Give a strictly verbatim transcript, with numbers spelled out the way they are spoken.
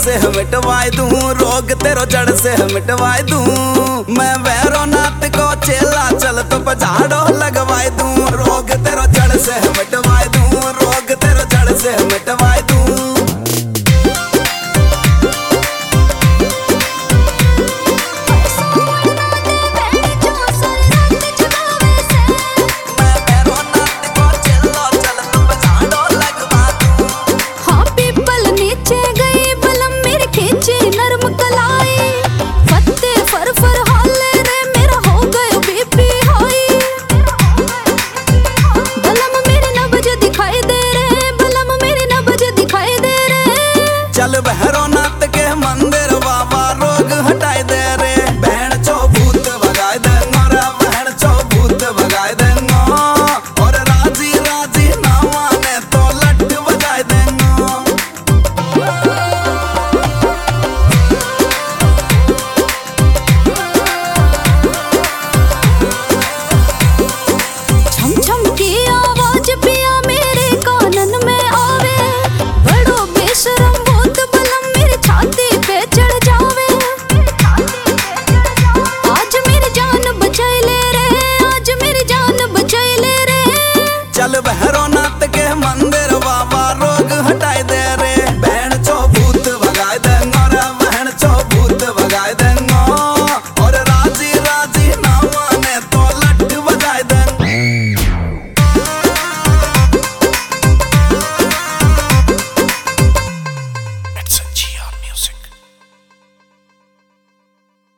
से मिटवाई दूं, रोग तेरो जड़ से मिटवाई दूं। मैं वैरो नाथ को चेला चल तो पजाड़ो लगवाई दूं, रोग तेरो जड़ से मिटवाई दूं, रोग तेरो जड़ से मिटवाई दूं। चल भैरवनाथ के मंदिर बाबा रोग हटाई दे रे, बहन चो भूत भगाए देंगो रे, बहन चो भूत भगाए देंगो। और राजी राजी ना माने तो लट बजाए देंगो। छम छम की आवाज पिया मेरे कानन में आवे, बड़ो बेशरम चल भैरव